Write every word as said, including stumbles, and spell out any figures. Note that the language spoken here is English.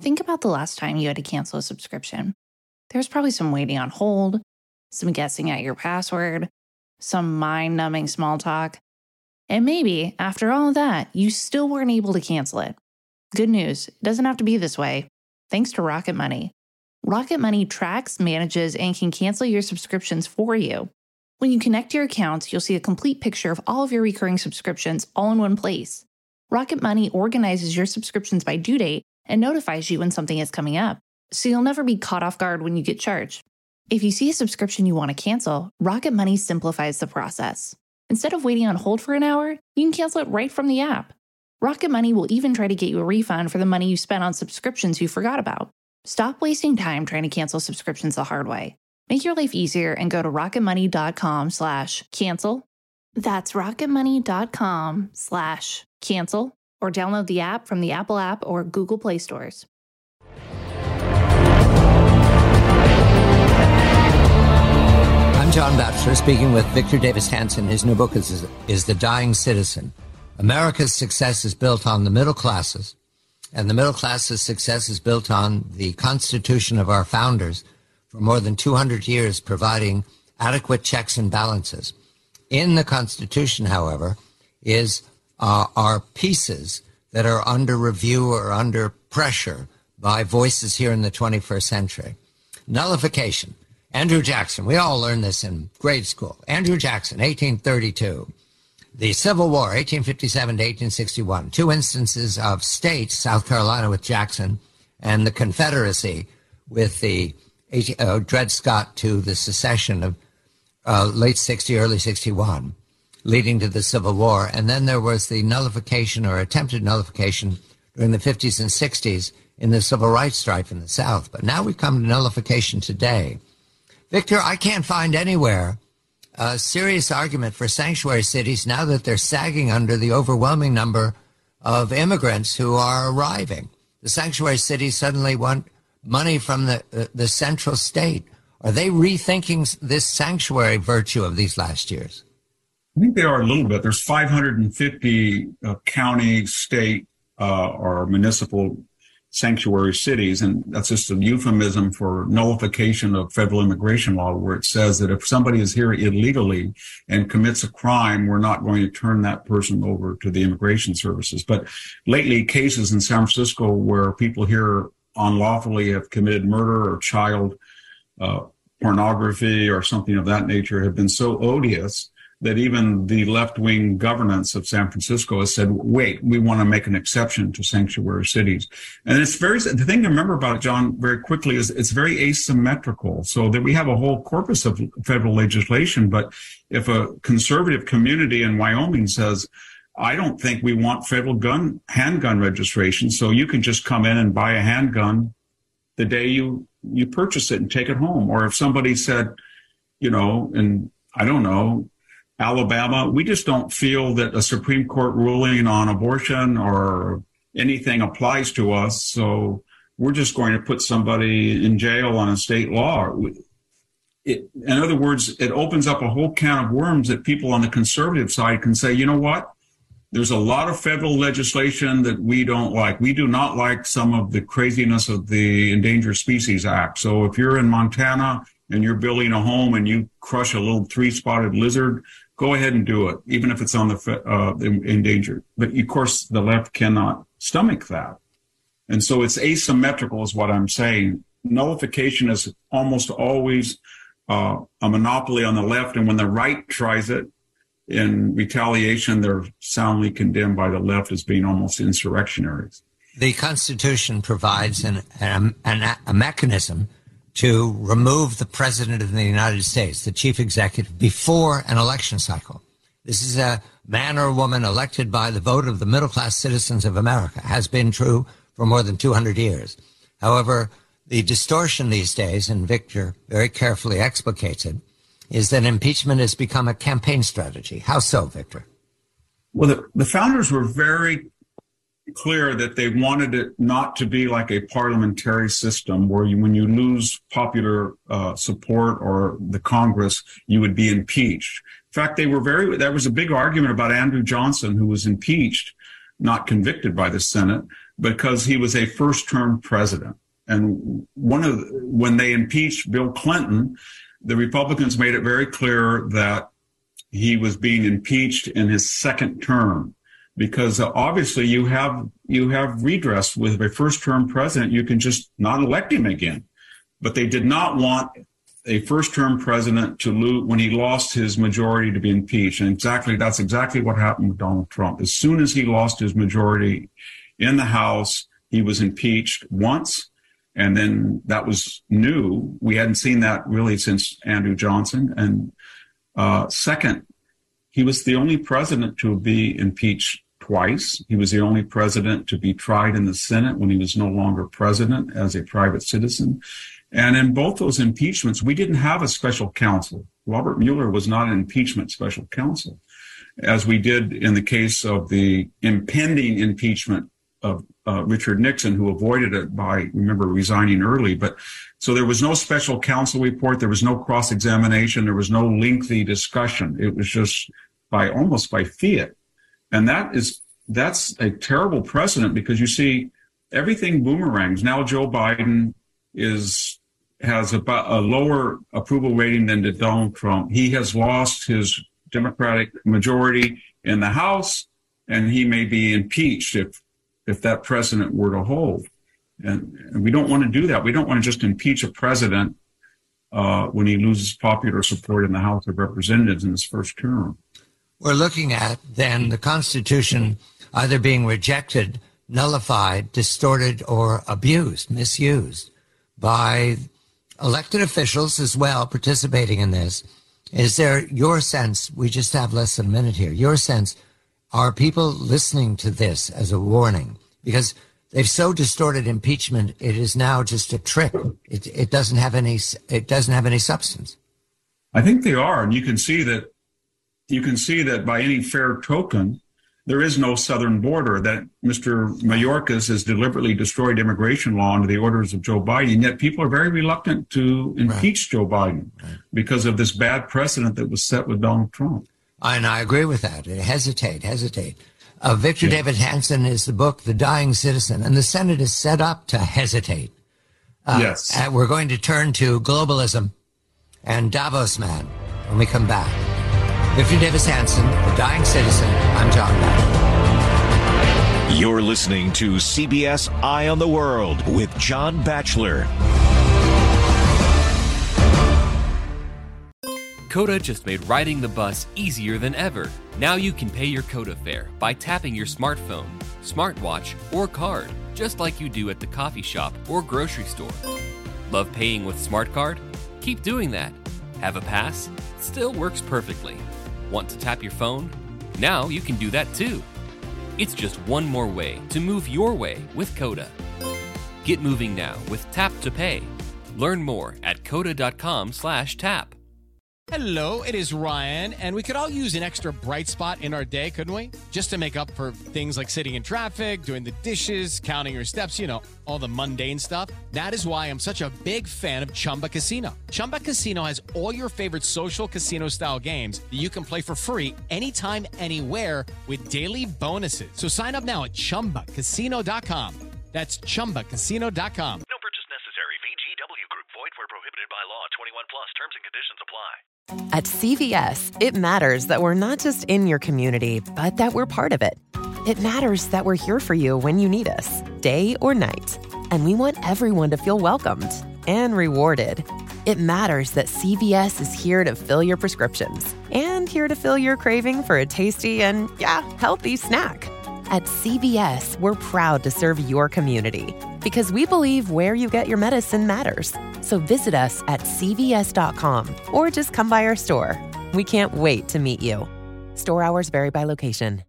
Think about the last time you had to cancel a subscription. There was probably some waiting on hold, some guessing at your password, some mind-numbing small talk. And maybe, after all of that, you still weren't able to cancel it. Good news, it doesn't have to be this way. Thanks to Rocket Money. Rocket Money tracks, manages, and can cancel your subscriptions for you. When you connect your accounts, you'll see a complete picture of all of your recurring subscriptions all in one place. Rocket Money organizes your subscriptions by due date and notifies you when something is coming up, so you'll never be caught off guard when you get charged. If you see a subscription you want to cancel, Rocket Money simplifies the process. Instead of waiting on hold for an hour, you can cancel it right from the app. Rocket Money will even try to get you a refund for the money you spent on subscriptions you forgot about. Stop wasting time trying to cancel subscriptions the hard way. Make your life easier and go to rocketmoney.com slash cancel. That's rocketmoney.com slash cancel, or download the app from the Apple app or Google Play stores. I'm John Batchelor, speaking with Victor Davis Hanson. His new book is, is The Dying Citizen. America's success is built on the middle classes, and the middle class's success is built on the Constitution of our founders for more than two hundred years, providing adequate checks and balances. In the Constitution, however, is uh, are pieces that are under review or under pressure by voices here in the twenty-first century. Nullification. Andrew Jackson, we all learned this in grade school. Andrew Jackson, eighteen thirty-two. The Civil War, eighteen fifty-seven to eighteen sixty-one. Two instances of states, South Carolina with Jackson and the Confederacy with the uh, Dred Scott to the secession of uh, late sixty, early sixty-one, leading to the Civil War. And then there was the nullification or attempted nullification during the fifties and sixties in the civil rights strife in the South. But now we come to nullification today. Victor, I can't find anywhere a serious argument for sanctuary cities now that they're sagging under the overwhelming number of immigrants who are arriving. The sanctuary cities suddenly want money from the, uh, the central state. Are they rethinking this sanctuary virtue of these last years? I think they are a little bit. There's five hundred fifty uh, county, state, uh, or municipal sanctuary cities, and that's just a euphemism for nullification of federal immigration law, where it says that if somebody is here illegally and commits a crime, we're not going to turn that person over to the immigration services. But lately, cases in San Francisco where people here unlawfully have committed murder or child uh, pornography or something of that nature have been so odious that even the left-wing governance of San Francisco has said, wait, we want to make an exception to sanctuary cities. And it's very, the thing to remember about it, John, very quickly is it's very asymmetrical. So that we have a whole corpus of federal legislation, but if a conservative community in Wyoming says, I don't think we want federal gun, handgun registration, so you can just come in and buy a handgun the day you, you purchase it and take it home. Or if somebody said, you know, and I don't know, Alabama, we just don't feel that a Supreme Court ruling on abortion or anything applies to us, so we're just going to put somebody in jail on a state law. It, in other words, it opens up a whole can of worms that people on the conservative side can say, you know what? There's a lot of federal legislation that we don't like. We do not like some of the craziness of the Endangered Species Act. So if you're in Montana and you're building a home and you crush a little three-spotted lizard, go ahead and do it, even if it's on the uh, endangered. But of course, the left cannot stomach that. And so it's asymmetrical is what I'm saying. Nullification is almost always uh, a monopoly on the left. And when the right tries it in retaliation, they're soundly condemned by the left as being almost insurrectionaries. The Constitution provides an, an, an, a mechanism to remove the president of the United States, the chief executive, before an election cycle. This is a man or woman elected by the vote of the middle-class citizens of America, has been true for more than two hundred years. However, the distortion these days, and Victor very carefully explicates it, is that impeachment has become a campaign strategy. How so, Victor? Well, the, the founders were very clear that they wanted it not to be like a parliamentary system where you, when you lose popular uh, support or the Congress, you would be impeached. In fact, they were very, there was a big argument about Andrew Johnson, who was impeached, not convicted by the Senate, because he was a first-term president. And one of the, when they impeached Bill Clinton, the Republicans made it very clear that he was being impeached in his second term, because obviously you have you have redress with a first-term president. You can just not elect him again. But they did not want a first-term president to lose when he lost his majority to be impeached. And exactly that's exactly what happened with Donald Trump. As soon as he lost his majority in the House, he was impeached once. And then that was new. We hadn't seen that really since Andrew Johnson. And uh, second, he was the only president to be impeached twice. He was the only president to be tried in the Senate when he was no longer president as a private citizen. And in both those impeachments, we didn't have a special counsel. Robert Mueller was not an impeachment special counsel, as we did in the case of the impending impeachment of uh, Richard Nixon, who avoided it by, remember, resigning early. But so there was no special counsel report. There was no cross-examination. There was no lengthy discussion. It was just by almost by fiat. And that is, that's a terrible precedent, because you see everything boomerangs. Now Joe Biden is, has about a lower approval rating than did Donald Trump. He has lost his Democratic majority in the House, and he may be impeached if, if that precedent were to hold. And, and we don't want to do that. We don't want to just impeach a president uh, when he loses popular support in the House of Representatives in his first term. We're looking at, then, the Constitution either being rejected, nullified, distorted, or abused, misused by elected officials as well participating in this. Is there your sense, we just have less than a minute here, your sense, are people listening to this as a warning? Because they've so distorted impeachment, it is now just a trick. It, it doesn't have any, it doesn't have any substance. I think they are. And you can see that, you can see that by any fair token, there is no southern border, that Mister Mayorkas has deliberately destroyed immigration law under the orders of Joe Biden, and yet people are very reluctant to impeach right. Joe Biden right. because of this bad precedent that was set with Donald Trump. And I agree with that. Hesitate, hesitate. Uh, Victor yeah. David Hanson is the book, The Dying Citizen, and the Senate is set up to hesitate. Uh, yes. And we're going to turn to globalism and Davos Man when we come back. Victor Davis Hanson, The Dying Citizen. I'm John Batchelor. You're listening to C B S Eye on the World with John Batchelor. Coda just made riding the bus easier than ever. Now you can pay your Coda fare by tapping your smartphone, smartwatch, or card, just like you do at the coffee shop or grocery store. Love paying with Smart Card? Keep doing that. Have a pass? Still works perfectly. Want to tap your phone? Now you can do that too. It's just one more way to move your way with Coda. Get moving now with Tap to Pay. Learn more at coda.com slash tap. Hello, it is Ryan, and we could all use an extra bright spot in our day, couldn't we? Just to make up for things like sitting in traffic, doing the dishes, counting your steps, you know, all the mundane stuff. That is why I'm such a big fan of Chumba Casino. Chumba Casino has all your favorite social casino-style games that you can play for free anytime, anywhere with daily bonuses. So sign up now at chumba casino dot com. That's chumba casino dot com. No purchase necessary. V G W Group. Void where prohibited by law. twenty-one plus. Terms and conditions apply. At C V S, it matters that we're not just in your community, but that we're part of it. It matters that we're here for you when you need us, day or night. And we want everyone to feel welcomed and rewarded. It matters that C V S is here to fill your prescriptions and here to fill your craving for a tasty and, yeah, healthy snack. At C V S, we're proud to serve your community because we believe where you get your medicine matters. So visit us at C V S dot com or just come by our store. We can't wait to meet you. Store hours vary by location.